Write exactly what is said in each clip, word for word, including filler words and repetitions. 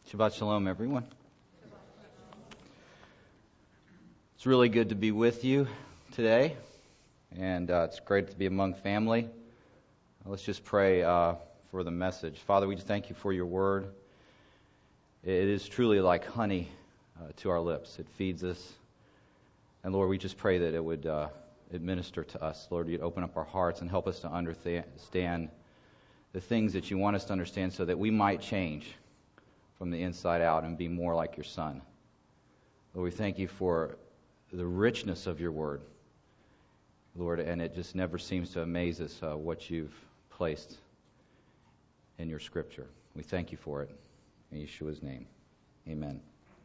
Shabbat Shalom, everyone. It's really good to be with you today, and uh, it's great to be among family. Let's just pray uh, for the message. Father, we just thank you for your word. It is truly like honey uh, to our lips. It feeds us. And Lord, we just pray that it would uh, administer to us. Lord, you'd open up our hearts and help us to understand the things that you want us to understand so that we might change from the inside out and be more like your Son. Lord, we thank you for the richness of your word, Lord, and it just never seems to amaze us uh, what you've placed in your Scripture. We thank you for it. In Yeshua's name, amen.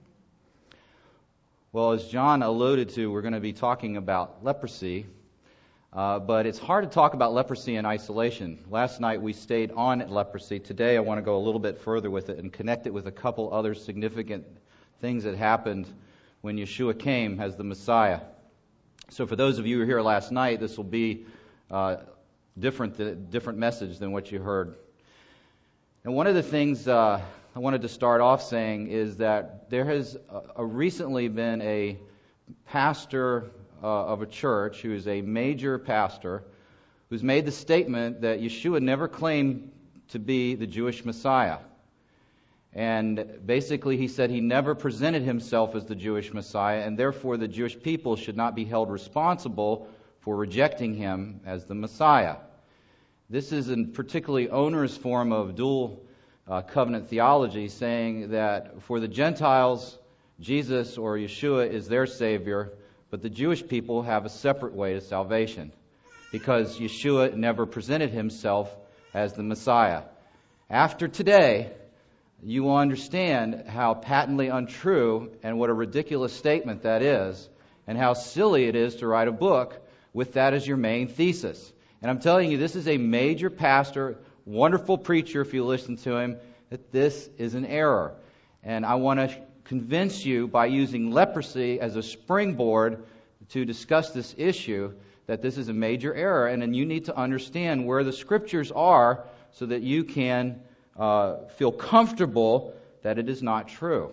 Well, as John alluded to, we're going to be talking about leprosy, uh, but it's hard to talk about leprosy in isolation. Last night we stayed on leprosy. Today I want to go a little bit further with it and connect it with a couple other significant things that happened when Yeshua came as the Messiah. So for those of you who were here last night, this will be uh, different, th- different message than what you heard. And one of the things uh, I wanted to start off saying is that there has uh, recently been a pastor uh, of a church who is a major pastor who's made the statement that Yeshua never claimed to be the Jewish Messiah. And basically he said he never presented himself as the Jewish Messiah, and therefore the Jewish people should not be held responsible for rejecting him as the Messiah. This is a particularly onerous form of dual uh, covenant theology, saying that for the Gentiles, Jesus or Yeshua is their Savior, but the Jewish people have a separate way to salvation because Yeshua never presented himself as the Messiah. After today, you will understand how patently untrue and what a ridiculous statement that is, and how silly it is to write a book with that as your main thesis. And I'm telling you, this is a major pastor, wonderful preacher if you listen to him, that this is an error. And I want to convince you by using leprosy as a springboard to discuss this issue that this is a major error, and then you need to understand where the Scriptures are so that you can uh, feel comfortable that it is not true.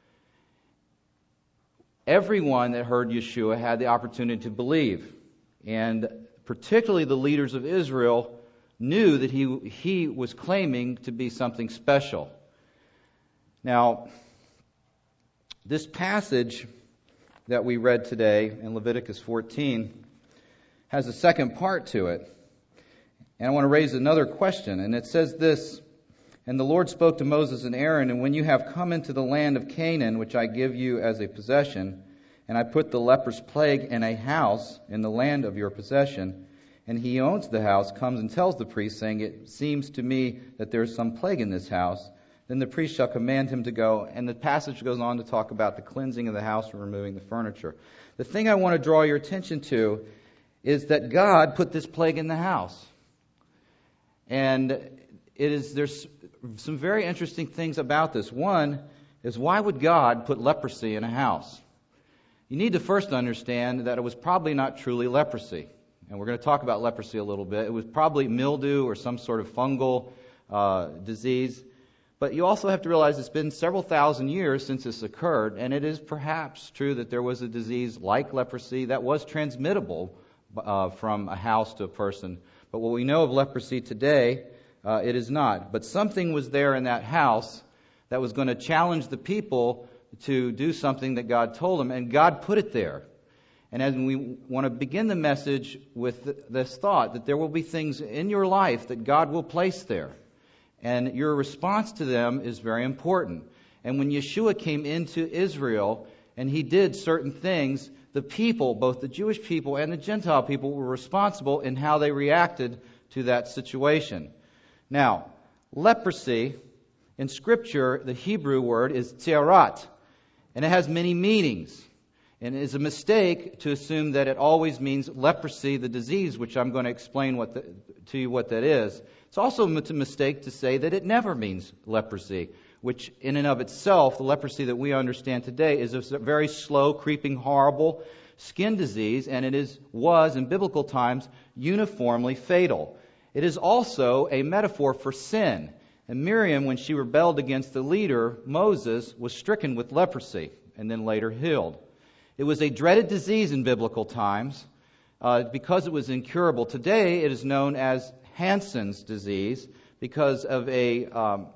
Everyone that heard Yeshua had the opportunity to believe, and particularly the leaders of Israel knew that he he was claiming to be something special. Now, this passage that we read today in Leviticus fourteen has a second part to it. And I want to raise another question. And it says this, "And the Lord spoke to Moses and Aaron, and when you have come into the land of Canaan, which I give you as a possession, and I put the leprous plague in a house in the land of your possession, and he owns the house, comes and tells the priest, saying, it seems to me that there is some plague in this house, then the priest shall command him to go." And the passage goes on to talk about the cleansing of the house and removing the furniture. The thing I want to draw your attention to is that God put this plague in the house. And it is there's some very interesting things about this. One is, why would God put leprosy in a house? You need to first understand that it was probably not truly leprosy. And we're going to talk about leprosy a little bit. It was probably mildew or some sort of fungal uh, disease. But you also have to realize it's been several thousand years since this occurred, and it is perhaps true that there was a disease like leprosy that was transmittable uh, from a house to a person. But what we know of leprosy today, uh, it is not. But something was there in that house that was going to challenge the people to do something that God told them, and God put it there. And as we want to begin the message with this thought, that there will be things in your life that God will place there. And your response to them is very important. And when Yeshua came into Israel and he did certain things, the people, both the Jewish people and the Gentile people, were responsible in how they reacted to that situation. Now, leprosy, in Scripture, the Hebrew word is tzerat, and it has many meanings. And it is a mistake to assume that it always means leprosy, the disease, which I'm going to explain what the, to you what that is. It's also a mistake to say that it never means leprosy, which in and of itself, the leprosy that we understand today, is a very slow, creeping, horrible skin disease, and it is was, in biblical times, uniformly fatal. It is also a metaphor for sin. And Miriam, when she rebelled against the leader, Moses, was stricken with leprosy and then later healed. It was a dreaded disease in biblical times uh, because it was incurable. Today it is known as Hansen's disease because of a um,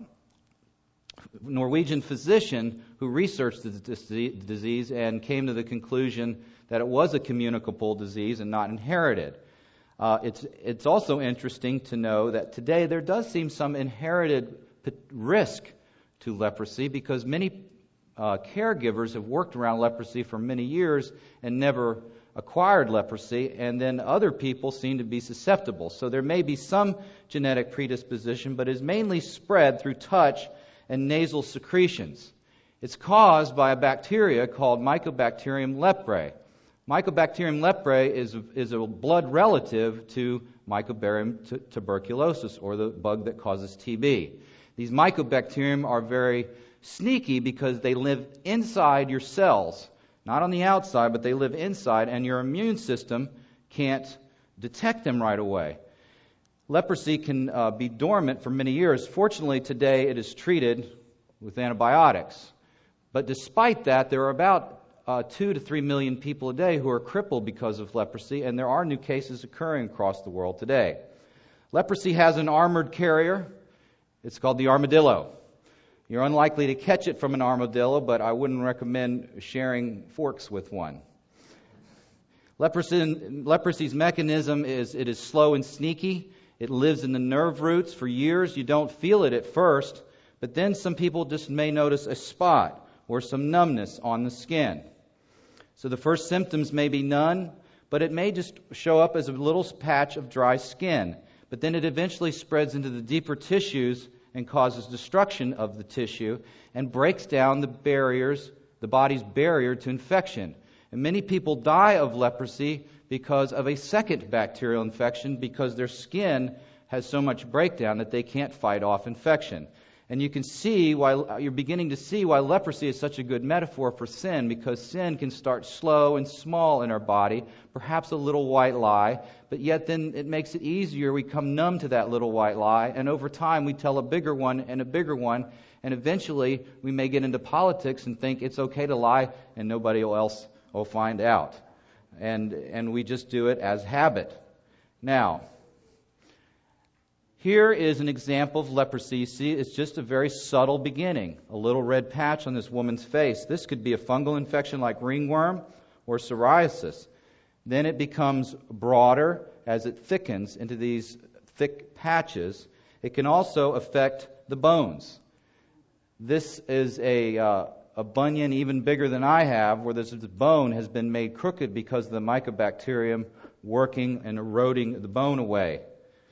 Norwegian physician who researched the disease and came to the conclusion that it was a communicable disease and not inherited. Uh, it's it's also interesting to know that today there does seem some inherited risk to leprosy because many uh, caregivers have worked around leprosy for many years and never acquired leprosy, and then other people seem to be susceptible. So there may be some genetic predisposition, but is mainly spread through touch and nasal secretions. It's caused by a bacteria called Mycobacterium leprae. Mycobacterium leprae is, is a blood relative to Mycobacterium t- tuberculosis, or the bug that causes T B. These mycobacterium are very sneaky because they live inside your cells, not on the outside, but they live inside, and your immune system can't detect them right away. Leprosy can uh, be dormant for many years. Fortunately, today it is treated with antibiotics. But despite that, there are about uh, two to three million people a day who are crippled because of leprosy, and there are new cases occurring across the world today. Leprosy has an armored carrier. It's called the armadillo. You're unlikely to catch it from an armadillo, but I wouldn't recommend sharing forks with one. Leprosy, leprosy's mechanism is it is slow and sneaky. It lives in the nerve roots for years. You don't feel it at first, but then some people just may notice a spot or some numbness on the skin. So the first symptoms may be none, but it may just show up as a little patch of dry skin. But then it eventually spreads into the deeper tissues and causes destruction of the tissue and breaks down the barriers, the body's barrier to infection. And many people die of leprosy because of a second bacterial infection because their skin has so much breakdown that they can't fight off infection. And you can see why you're beginning to see why leprosy is such a good metaphor for sin, because sin can start slow and small in our body, perhaps a little white lie, but yet then it makes it easier. We become numb to that little white lie, and over time we tell a bigger one and a bigger one, and eventually we may get into politics and think it's okay to lie and nobody else will find out. And and we just do it as habit. Now, here is an example of leprosy. You see, it's just a very subtle beginning. A little red patch on this woman's face. This could be a fungal infection like ringworm or psoriasis. Then it becomes broader as it thickens into these thick patches. It can also affect the bones. This is a uh, a bunion even bigger than I have, where this bone has been made crooked because of the mycobacterium working and eroding the bone away.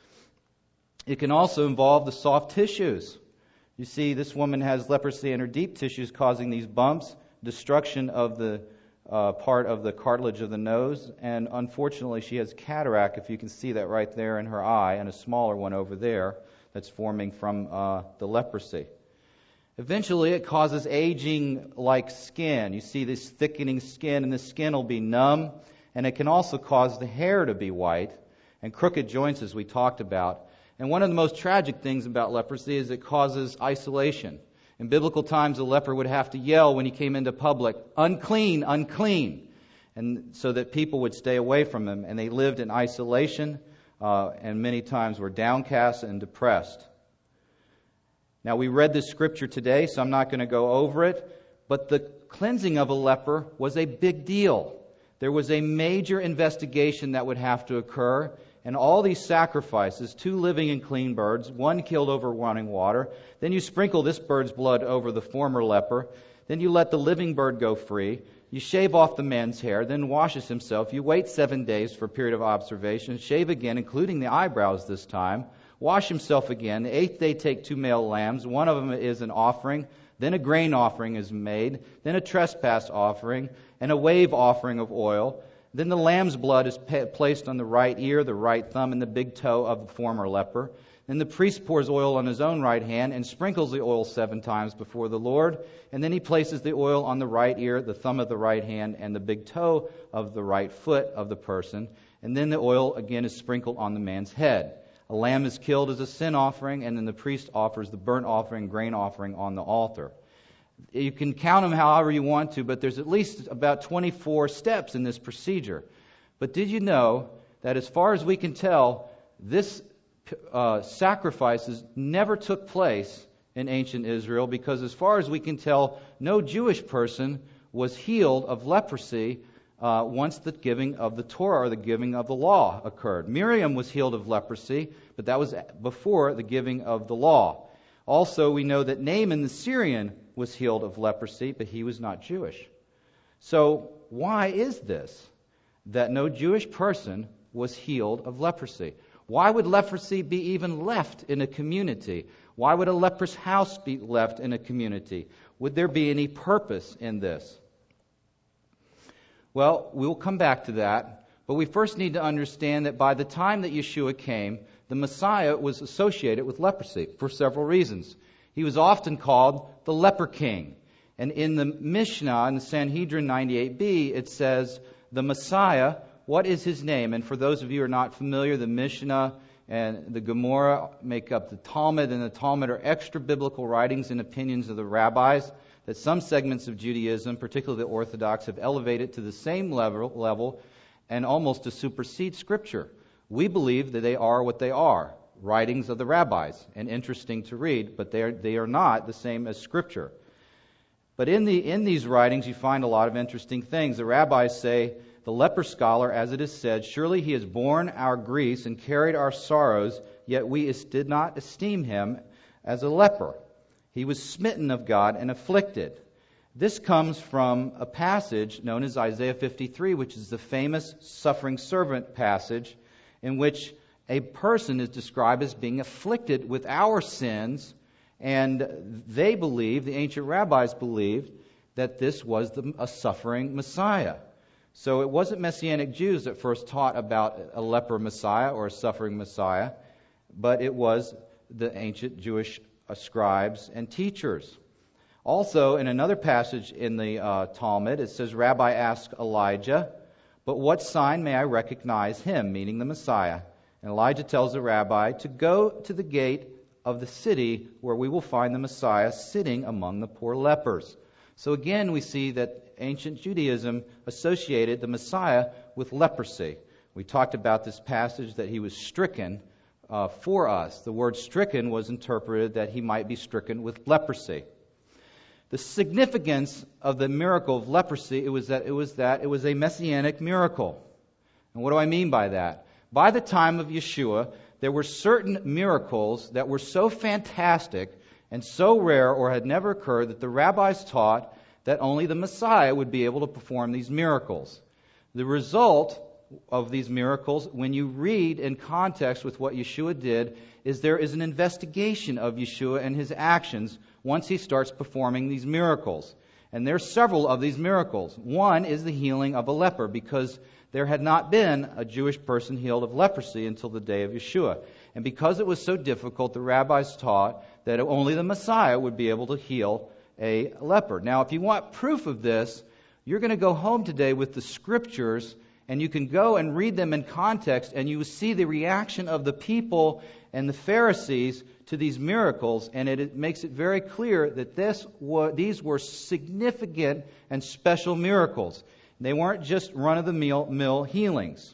It can also involve the soft tissues. You see, this woman has leprosy in her deep tissues causing these bumps, destruction of the uh, part of the cartilage of the nose, and unfortunately she has cataract, if you can see that right there in her eye, and a smaller one over there that's forming from uh, the leprosy. Eventually, it causes aging-like skin. You see this thickening skin, and the skin will be numb, and it can also cause the hair to be white, and crooked joints, as we talked about. And one of the most tragic things about leprosy is it causes isolation. In biblical times, a leper would have to yell when he came into public, "Unclean, unclean," and so that people would stay away from him. And they lived in isolation, uh, and many times were downcast and depressed. Now, we read this scripture today, so I'm not going to go over it, but the cleansing of a leper was a big deal. There was a major investigation that would have to occur, and all these sacrifices, two living and clean birds, one killed over running water, then you sprinkle this bird's blood over the former leper, then you let the living bird go free, you shave off the man's hair, then washes himself, you wait seven days for a period of observation, shave again, including the eyebrows this time, wash himself again. The eighth day take two male lambs. One of them is an offering. Then a grain offering is made. Then a trespass offering. And a wave offering of oil. Then the lamb's blood is pa- placed on the right ear, the right thumb, and the big toe of the former leper. Then the priest pours oil on his own right hand and sprinkles the oil seven times before the Lord. And then he places the oil on the right ear, the thumb of the right hand, and the big toe of the right foot of the person. And then the oil again is sprinkled on the man's head. A lamb is killed as a sin offering, and then the priest offers the burnt offering, grain offering on the altar. You can count them however you want to, but there's at least about twenty-four steps in this procedure. But did you know that as far as we can tell, this uh, sacrifices never took place in ancient Israel, because as far as we can tell, no Jewish person was healed of leprosy uh, once the giving of the Torah or the giving of the law occurred. Miriam was healed of leprosy, but that was before the giving of the law. Also, we know that Naaman the Syrian was healed of leprosy, but he was not Jewish. So why is this, that no Jewish person was healed of leprosy? Why would leprosy be even left in a community? Why would a leper's house be left in a community? Would there be any purpose in this? Well, we'll come back to that, but we first need to understand that by the time that Yeshua came, the Messiah was associated with leprosy for several reasons. He was often called the leper king. And in the Mishnah, in the Sanhedrin ninety-eight b, it says, the Messiah, what is his name? And for those of you who are not familiar, the Mishnah and the Gemara make up the Talmud, and the Talmud are extra biblical writings and opinions of the rabbis that some segments of Judaism, particularly the Orthodox, have elevated to the same level, level and almost to supersede Scripture. We believe that they are what they are, writings of the rabbis, and interesting to read, but they are, they are not the same as Scripture. But in the in these writings, you find a lot of interesting things. The rabbis say, the leper scholar, as it is said, surely he has borne our griefs and carried our sorrows, yet we did not esteem him as a leper. He was smitten of God and afflicted. This comes from a passage known as Isaiah fifty-three, which is the famous suffering servant passage, in which a person is described as being afflicted with our sins, and they believe, the ancient rabbis believed, that this was the, a suffering Messiah. So it wasn't Messianic Jews that first taught about a leper Messiah or a suffering Messiah, but it was the ancient Jewish scribes and teachers. Also, in another passage in the uh, Talmud, it says, Rabbi asked Elijah, but what sign may I recognize him, meaning the Messiah? And Elijah tells the rabbi to go to the gate of the city where we will find the Messiah sitting among the poor lepers. So again, we see that ancient Judaism associated the Messiah with leprosy. We talked about this passage that he was stricken uh, for us. The word stricken was interpreted that he might be stricken with leprosy. The significance of the miracle of leprosy, it was that it was that it was a messianic miracle. And what do I mean by that? By the time of Yeshua, there were certain miracles that were so fantastic and so rare or had never occurred that the rabbis taught that only the Messiah would be able to perform these miracles. The result of these miracles, when you read in context with what Yeshua did, is there is an investigation of Yeshua and his actions once he starts performing these miracles. And there are several of these miracles. One is the healing of a leper, because there had not been a Jewish person healed of leprosy until the day of Yeshua. And because it was so difficult, the rabbis taught that only the Messiah would be able to heal a leper. Now, if you want proof of this, you're going to go home today with the Scriptures, and you can go and read them in context, and you will see the reaction of the people and the Pharisees to these miracles, and it, it makes it very clear that this was, these were significant and special miracles. They weren't just run-of-the-mill healings.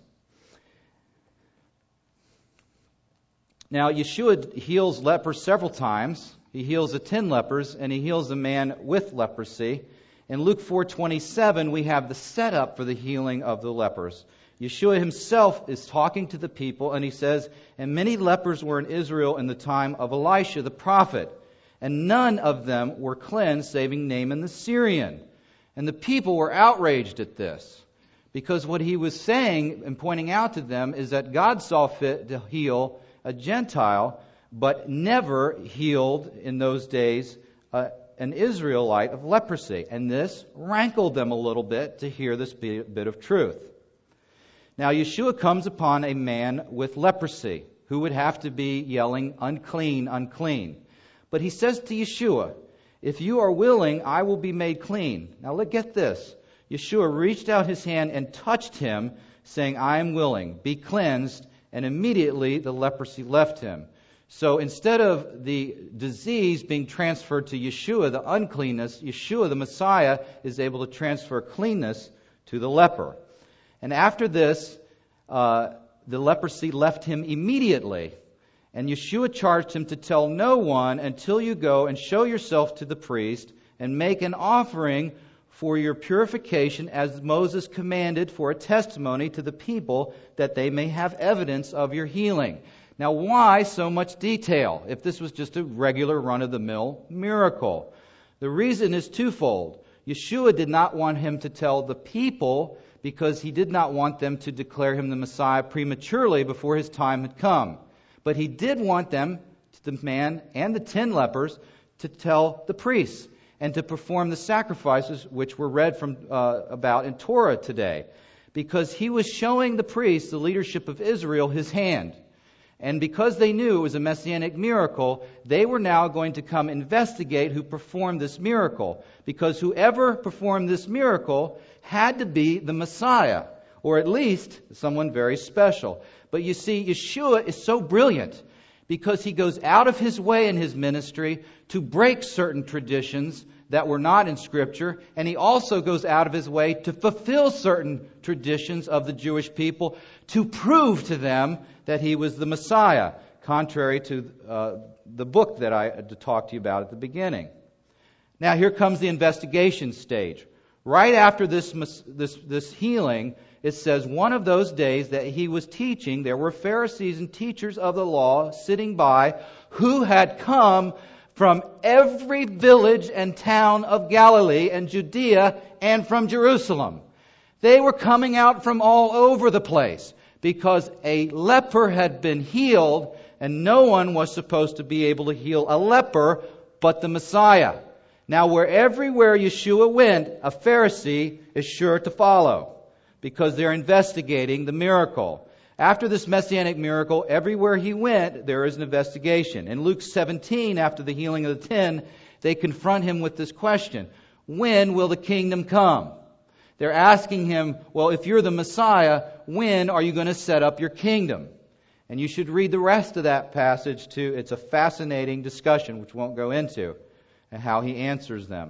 Now, Yeshua heals lepers several times. He heals the ten lepers, and he heals a man with leprosy. In Luke four twenty-seven, we have the setup for the healing of the lepers. Yeshua himself is talking to the people, and he says, and many lepers were in Israel in the time of Elisha the prophet, and none of them were cleansed, saving Naaman the Syrian. And the people were outraged at this, because what he was saying and pointing out to them is that God saw fit to heal a Gentile, but never healed in those days uh, an Israelite of leprosy. And this rankled them a little bit to hear this bit of truth. Now, Yeshua comes upon a man with leprosy who would have to be yelling, unclean, unclean. But he says to Yeshua, if you are willing, I will be made clean. Now, look, get this. Yeshua reached out his hand and touched him, saying, I am willing, be cleansed. and immediately the leprosy left him. So instead of the disease being transferred to Yeshua, the uncleanness, Yeshua, the Messiah, is able to transfer cleanness to the leper. And after this, uh, the leprosy left him immediately. And Yeshua charged him to tell no one until you go and show yourself to the priest and make an offering for your purification as Moses commanded for a testimony to the people that they may have evidence of your healing. Now, why so much detail if this was just a regular run-of-the-mill miracle? The reason is twofold. Yeshua did not want him to tell the people because he did not want them to declare him the Messiah prematurely before his time had come. But he did want them, the man and the ten lepers, to tell the priests and to perform the sacrifices which were read from uh, about in Torah today. Because he was showing the priests, the leadership of Israel, his hand. And because they knew it was a messianic miracle, they were now going to come investigate who performed this miracle. Because whoever performed this miracle had to be the Messiah, or at least someone very special. But you see, Yeshua is so brilliant because he goes out of his way in his ministry to break certain traditions that were not in Scripture, and he also goes out of his way to fulfill certain traditions of the Jewish people to prove to them that he was the Messiah, contrary to uh, the book that I talked to you about at the beginning. Now here comes the investigation stage. Right after this, this, this healing, it says, one of those days that he was teaching, there were Pharisees and teachers of the law sitting by who had come from every village and town of Galilee and Judea and from Jerusalem. They were coming out from all over the place because a leper had been healed, and no one was supposed to be able to heal a leper but the Messiah. Now, where everywhere Yeshua went, a Pharisee is sure to follow because they're investigating the miracle. After this messianic miracle, everywhere he went, there is an investigation. In Luke seventeen, after the healing of the ten, they confront him with this question: when will the kingdom come? They're asking him, well, if you're the Messiah, when are you going to set up your kingdom? And you should read the rest of that passage too. It's a fascinating discussion, which we won't go into, and how he answers them.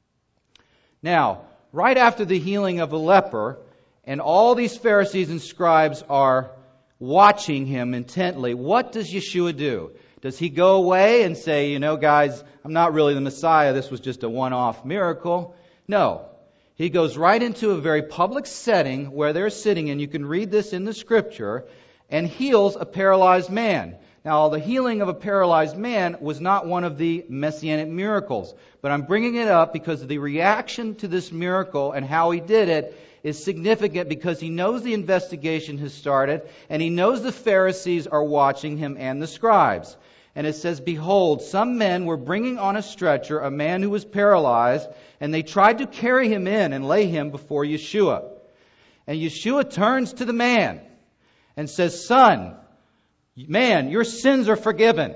Now, right after the healing of the leper, and all these Pharisees and scribes are watching him intently, what does Yeshua do? Does he go away and say, you know, guys, I'm not really the Messiah, this was just a one-off miracle? No. He goes right into a very public setting where they're sitting, and you can read this in the Scripture, and heals a paralyzed man. Now, the healing of a paralyzed man was not one of the messianic miracles, but I'm bringing it up because the reaction to this miracle and how he did it is significant because he knows the investigation has started, and he knows the Pharisees are watching him and the scribes. And it says, behold, some men were bringing on a stretcher a man who was paralyzed, and they tried to carry him in and lay him before Yeshua. And Yeshua turns to the man and says, son, man, your sins are forgiven.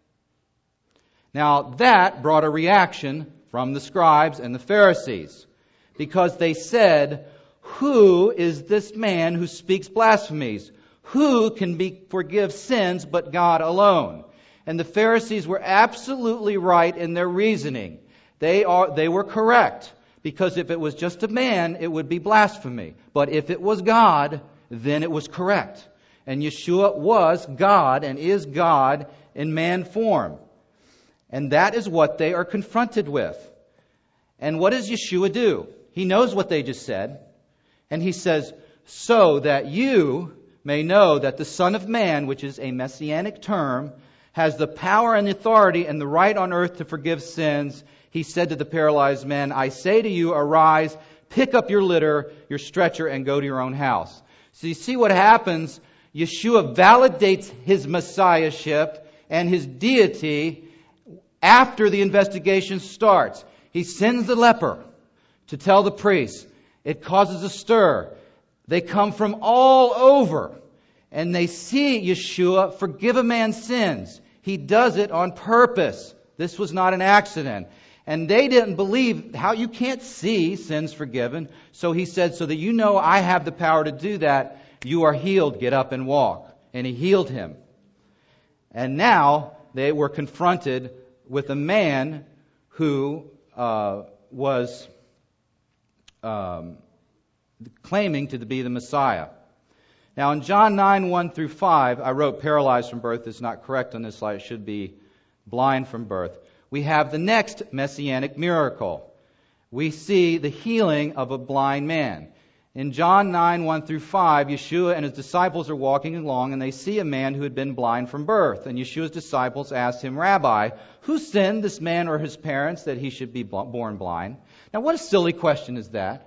Now that brought a reaction from the scribes and the Pharisees, because they said, who is this man who speaks blasphemies? Who can be, forgive sins but God alone? And the Pharisees were absolutely right in their reasoning. They are they were correct, because if it was just a man, it would be blasphemy. But if it was God, then it was correct. And Yeshua was God and is God in man form. And that is what they are confronted with. And what does Yeshua do? He knows what they just said. And he says, so that you may know that the Son of Man, which is a messianic term, has the power and authority and the right on earth to forgive sins. He said to the paralyzed man, I say to you, arise, pick up your litter, your stretcher, and go to your own house. So you see what happens. Yeshua validates his messiahship and his deity after the investigation starts. He sends the leper to tell the priest. It causes a stir. They come from all over, and they see Yeshua forgive a man's sins. He does it on purpose. This was not an accident. And they didn't believe how you can't see sins forgiven. So he said, so that you know I have the power to do that, you are healed, get up and walk. and he healed him. And now they were confronted with a man who uh, was um, claiming to be the Messiah. Now in John nine, one through five, I wrote paralyzed from birth. It's not correct on this slide. It should be blind from birth. We have the next messianic miracle. We see the healing of a blind man. In John nine, one through five, Yeshua and his disciples are walking along and they see a man who had been blind from birth. And Yeshua's disciples asked him, Rabbi, who sinned, this man or his parents, that he should be born blind? Now what a silly question is that?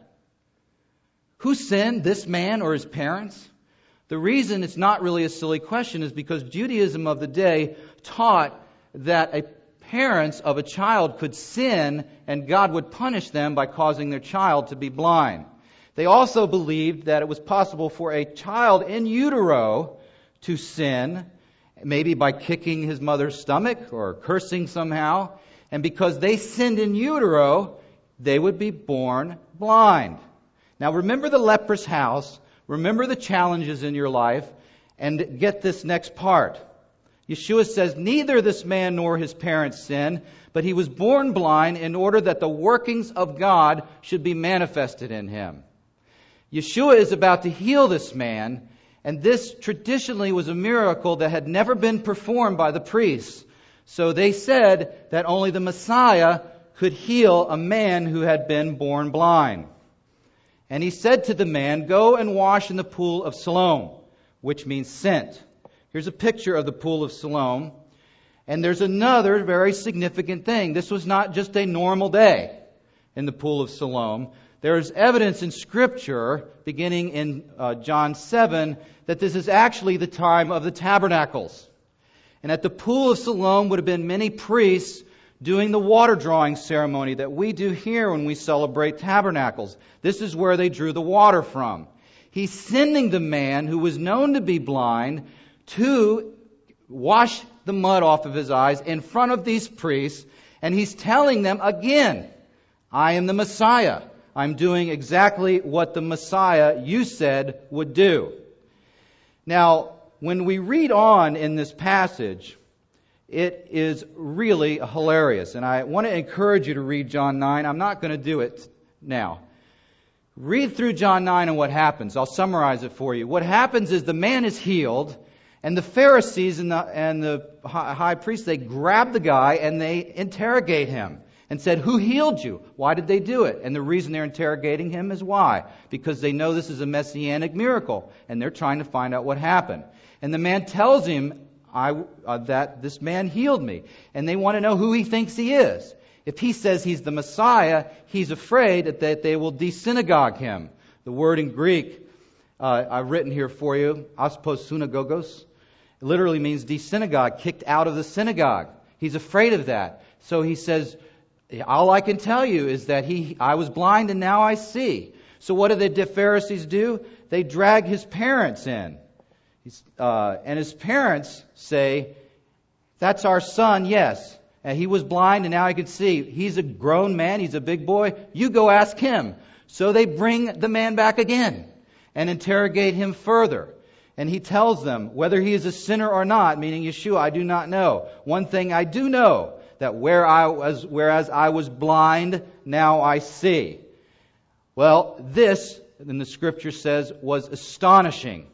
Who sinned, this man or his parents? The reason it's not really a silly question is because Judaism of the day taught that a parents of a child could sin and God would punish them by causing their child to be blind. They also believed that it was possible for a child in utero to sin, maybe by kicking his mother's stomach or cursing somehow. And because they sinned in utero, they would be born blind. Now remember the leper's house. Remember the challenges in your life. And get this next part. Yeshua says, neither this man nor his parents sinned, but he was born blind in order that the workings of God should be manifested in him. Yeshua is about to heal this man, and this traditionally was a miracle that had never been performed by the priests. So they said that only the Messiah could heal a man who had been born blind. And he said to the man, go and wash in the pool of Siloam, which means sent. Here's a picture of the pool of Siloam. And there's another very significant thing. This was not just a normal day in the pool of Siloam. There is evidence in Scripture, beginning in uh, John seven, that this is actually the time of the tabernacles. And at the pool of Siloam would have been many priests doing the water drawing ceremony that we do here when we celebrate tabernacles. This is where they drew the water from. He's sending the man who was known to be blind to wash the mud off of his eyes in front of these priests, and he's telling them again, I am the Messiah. I'm doing exactly what the Messiah you said would do. Now, when we read on in this passage, it is really hilarious. And I want to encourage you to read John nine. I'm not going to do it now. Read through John nine and what happens. I'll summarize it for you. What happens is the man is healed, and the Pharisees and the, and the high priest, they grab the guy and they interrogate him and said, who healed you? Why did they do it? And the reason they're interrogating him is why? Because they know this is a messianic miracle, and they're trying to find out what happened. And the man tells him I, uh, that this man healed me. And they want to know who he thinks he is. If he says he's the Messiah, he's afraid that, that they will de-synagogue him. The word in Greek, uh, I've written here for you, aspos synagogos, it literally means de-synagogue, kicked out of the synagogue. He's afraid of that. So he says, all I can tell you is that he, I was blind and now I see. So what do the Pharisees do? They drag his parents in. Uh, and his parents say, that's our son, yes. And he was blind and now he can see. He's a grown man. He's a big boy. You go ask him. So they bring the man back again and interrogate him further. And he tells them whether he is a sinner or not, meaning Yeshua, I do not know. One thing I do know, that where I was, whereas I was blind, now I see. Well, this, and the Scripture says, was astonishing.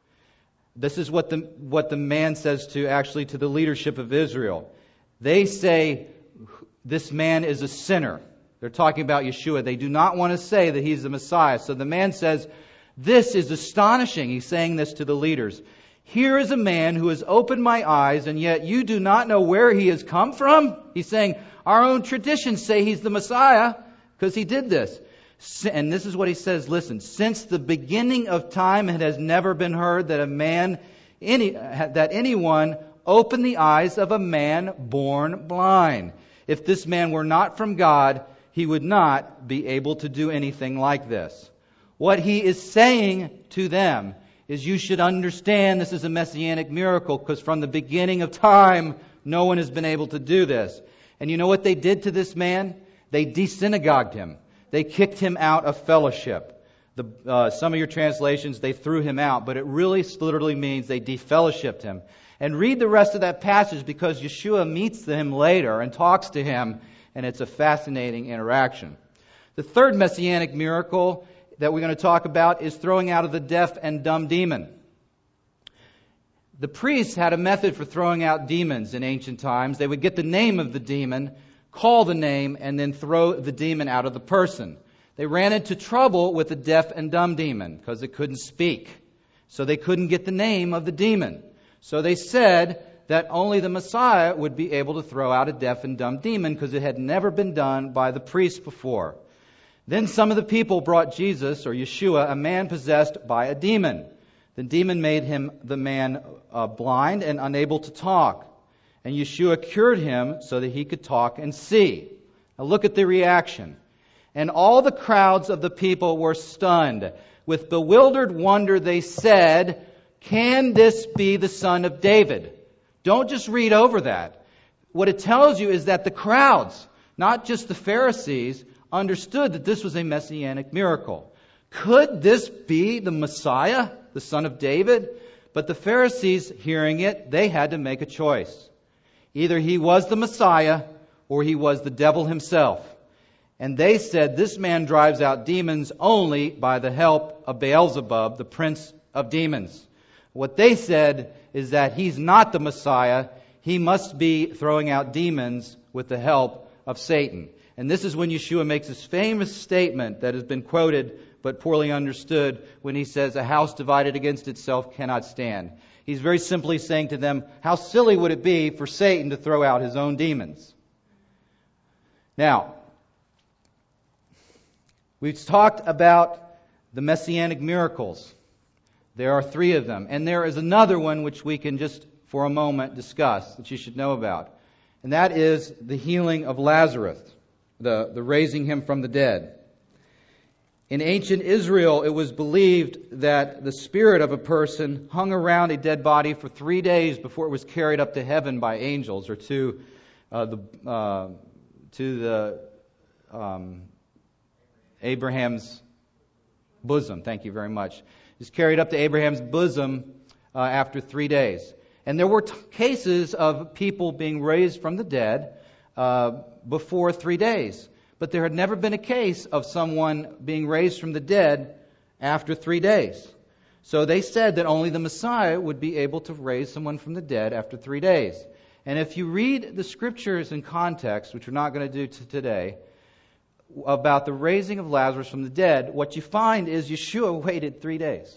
This is what the what the man says to actually to the leadership of Israel. They say this man is a sinner. They're talking about Yeshua. They do not want to say that he's the Messiah. So the man says, this is astonishing. He's saying this to the leaders. Here is a man who has opened my eyes, and yet you do not know where he has come from? He's saying, our own traditions say he's the Messiah because he did this. And this is what he says, listen, since the beginning of time it has never been heard that a man, any, that anyone opened the eyes of a man born blind. If this man were not from God, he would not be able to do anything like this. What he is saying to them is you should understand this is a messianic miracle because from the beginning of time, no one has been able to do this. And you know what they did to this man? They de-synagogued him. They kicked him out of fellowship. The, uh, some of your translations, they threw him out, but it really literally means they defellowshipped him. And read the rest of that passage because Yeshua meets him later and talks to him, and it's a fascinating interaction. The third messianic miracle that we're going to talk about is throwing out of the deaf and dumb demon. The priests had a method for throwing out demons in ancient times. They would get the name of the demon, call the name, and then throw the demon out of the person. They ran into trouble with the deaf and dumb demon because it couldn't speak. So they couldn't get the name of the demon. So they said that only the Messiah would be able to throw out a deaf and dumb demon because it had never been done by the priests before. Then some of the people brought Jesus, or Yeshua, a man possessed by a demon. The demon made him, the man, uh, blind and unable to talk. And Yeshua cured him so that he could talk and see. Now look at the reaction. And all the crowds of the people were stunned. With bewildered wonder they said, "Can this be the Son of David?" Don't just read over that. What it tells you is that the crowds, not just the Pharisees, understood that this was a messianic miracle. Could this be the Messiah, the Son of David? But the Pharisees, hearing it, they had to make a choice. Either he was the Messiah or he was the devil himself. And they said, "This man drives out demons only by the help of Beelzebub, the prince of demons." What they said is that he's not the Messiah. He must be throwing out demons with the help of Satan. And this is when Yeshua makes this famous statement that has been quoted but poorly understood when he says, "A house divided against itself cannot stand." He's very simply saying to them, how silly would it be for Satan to throw out his own demons? Now, we've talked about the messianic miracles. There are three of them. And there is another one which we can just for a moment discuss that you should know about. And that is the healing of Lazarus, the, the raising him from the dead. In ancient Israel, it was believed that the spirit of a person hung around a dead body for three days before it was carried up to heaven by angels or to uh, the uh, to the um, Abraham's bosom. Thank you very much. It was carried up to Abraham's bosom uh, after three days. And there were t- cases of people being raised from the dead uh, before three days. But there had never been a case of someone being raised from the dead after three days. So they said that only the Messiah would be able to raise someone from the dead after three days. And if you read the scriptures in context, which we're not going to do t- today, about the raising of Lazarus from the dead, what you find is Yeshua waited three days.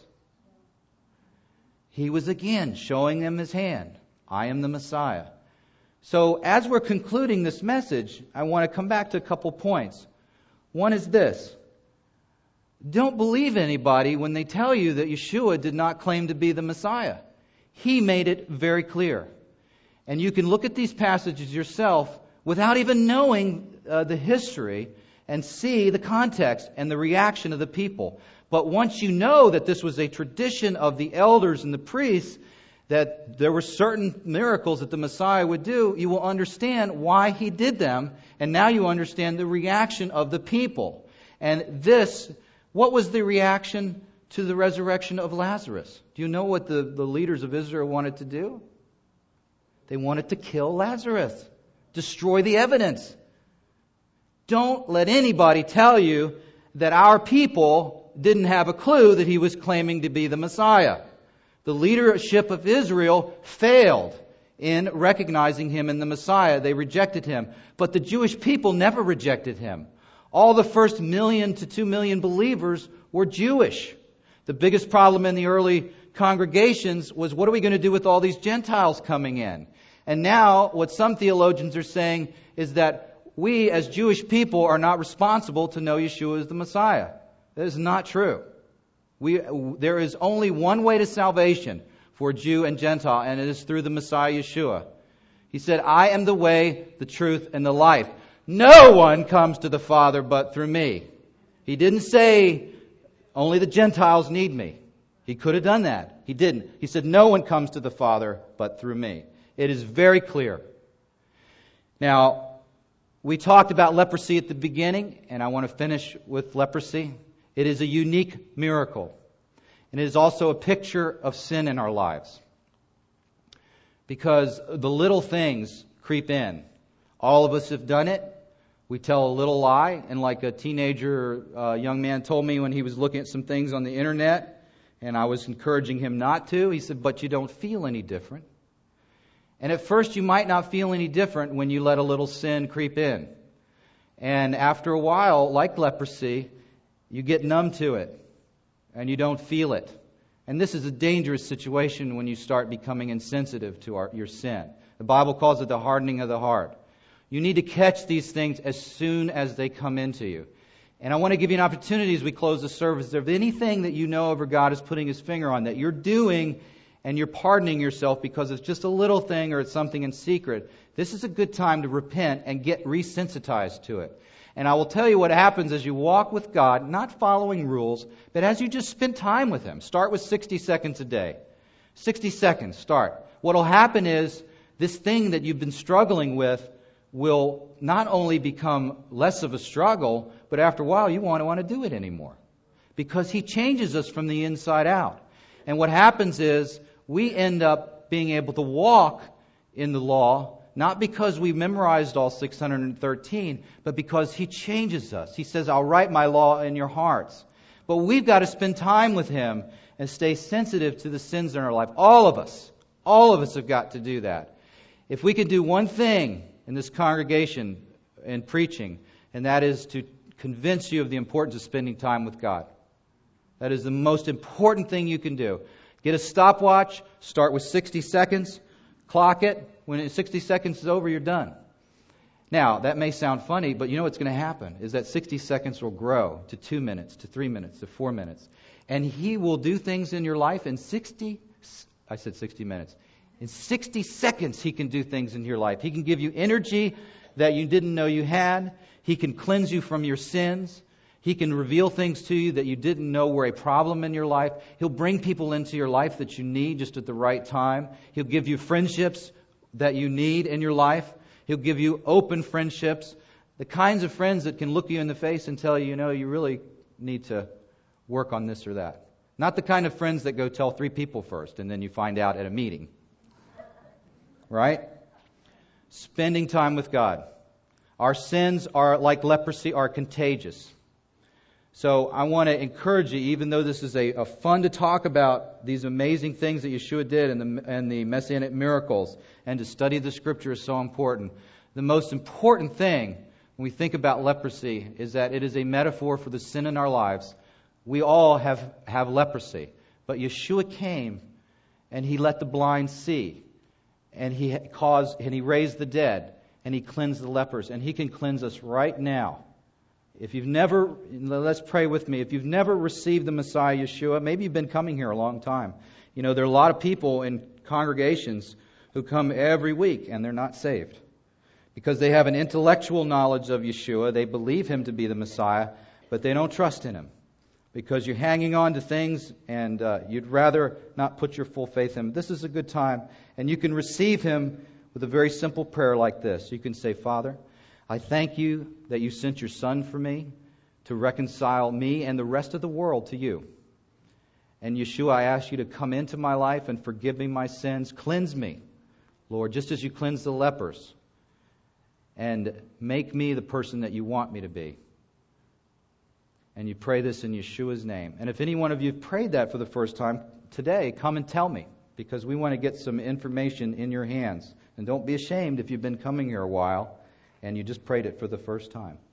He was again showing them his hand. I am the Messiah. So as we're concluding this message, I want to come back to a couple points. One is this. Don't believe anybody when they tell you that Yeshua did not claim to be the Messiah. He made it very clear. And you can look at these passages yourself without even knowing uh, the history and see the context and the reaction of the people. But once you know that this was a tradition of the elders and the priests, that there were certain miracles that the Messiah would do, you will understand why he did them. And now you understand the reaction of the people. And this, what was the reaction to the resurrection of Lazarus? Do you know what the, the leaders of Israel wanted to do? They wanted to kill Lazarus, destroy the evidence. Don't let anybody tell you that our people didn't have a clue that he was claiming to be the Messiah. The leadership of Israel failed in recognizing him in the Messiah. They rejected him. But the Jewish people never rejected him. All the first million to two million believers were Jewish. The biggest problem in the early congregations was, what are we going to do with all these Gentiles coming in? And now what some theologians are saying is that we as Jewish people are not responsible to know Yeshua as the Messiah. That is not true. We, there is only one way to salvation for Jew and Gentile, and it is through the Messiah Yeshua. He said, I am the way, the truth, and the life. No one comes to the Father but through me. He didn't say, only the Gentiles need me. He could have done that. He didn't. He said, no one comes to the Father but through me. It is very clear. Now, we talked about leprosy at the beginning, and I want to finish with leprosy. It is a unique miracle. And it is also a picture of sin in our lives. Because the little things creep in. All of us have done it. We tell a little lie. And like a teenager uh, young man told me when he was looking at some things on the internet, and I was encouraging him not to, he said, but you don't feel any different. And at first you might not feel any different when you let a little sin creep in. And after a while, like leprosy, you get numb to it and you don't feel it. And this is a dangerous situation when you start becoming insensitive to our, your sin. The Bible calls it the hardening of the heart. You need to catch these things as soon as they come into you. And I want to give you an opportunity as we close the service. If there's anything that you know over God is putting His finger on that you're doing and you're pardoning yourself because it's just a little thing or it's something in secret, this is a good time to repent and get resensitized to it. And I will tell you what happens as you walk with God, not following rules, but as you just spend time with Him. Start with sixty seconds a day. sixty seconds, start. What will happen is this thing that you've been struggling with will not only become less of a struggle, but after a while you won't want to do it anymore. Because He changes us from the inside out. And what happens is we end up being able to walk in the law, not because we memorized all six hundred thirteen, but because He changes us. He says, I'll write my law in your hearts. But we've got to spend time with Him and stay sensitive to the sins in our life. All of us, all of us have got to do that. If we can do one thing in this congregation and preaching, and that is to convince you of the importance of spending time with God. That is the most important thing you can do. Get a stopwatch, start with sixty seconds, clock it. When sixty seconds is over, you're done. Now, that may sound funny, but you know what's going to happen is that sixty seconds will grow to two minutes, to three minutes, to four minutes. And He will do things in your life in sixty, I said sixty minutes. In sixty seconds, He can do things in your life. He can give you energy that you didn't know you had. He can cleanse you from your sins. He can reveal things to you that you didn't know were a problem in your life. He'll bring people into your life that you need just at the right time. He'll give you friendships that you need in your life. He'll give you open friendships, the kinds of friends that can look you in the face and tell you, you know, you really need to work on this or that. Not the kind of friends that go tell three people first and then you find out at a meeting. Right? Spending time with God. Our sins are, like leprosy, are contagious. So I want to encourage you, even though this is a, a fun to talk about these amazing things that Yeshua did and the, and the Messianic miracles, and to study the Scripture is so important. The most important thing when we think about leprosy is that it is a metaphor for the sin in our lives. We all have, have leprosy. But Yeshua came and He let the blind see. And He caused, and He raised the dead, and He cleansed the lepers, and He can cleanse us right now. If you've never, let's pray with me. If you've never received the Messiah Yeshua, maybe you've been coming here a long time. You know, there are a lot of people in congregations who come every week and they're not saved because they have an intellectual knowledge of Yeshua. They believe Him to be the Messiah, but they don't trust in Him because you're hanging on to things and uh, you'd rather not put your full faith in Him. This is a good time, and you can receive Him with a very simple prayer like this. You can say, Father, I thank You that You sent Your Son for me to reconcile me and the rest of the world to You. And Yeshua, I ask You to come into my life and forgive me my sins. Cleanse me, Lord, just as You cleansed the lepers. And make me the person that You want me to be. And you pray this in Yeshua's name. And if any one of you have prayed that for the first time today, come and tell me, because we want to get some information in your hands. And don't be ashamed if you've been coming here a while and you just prayed it for the first time.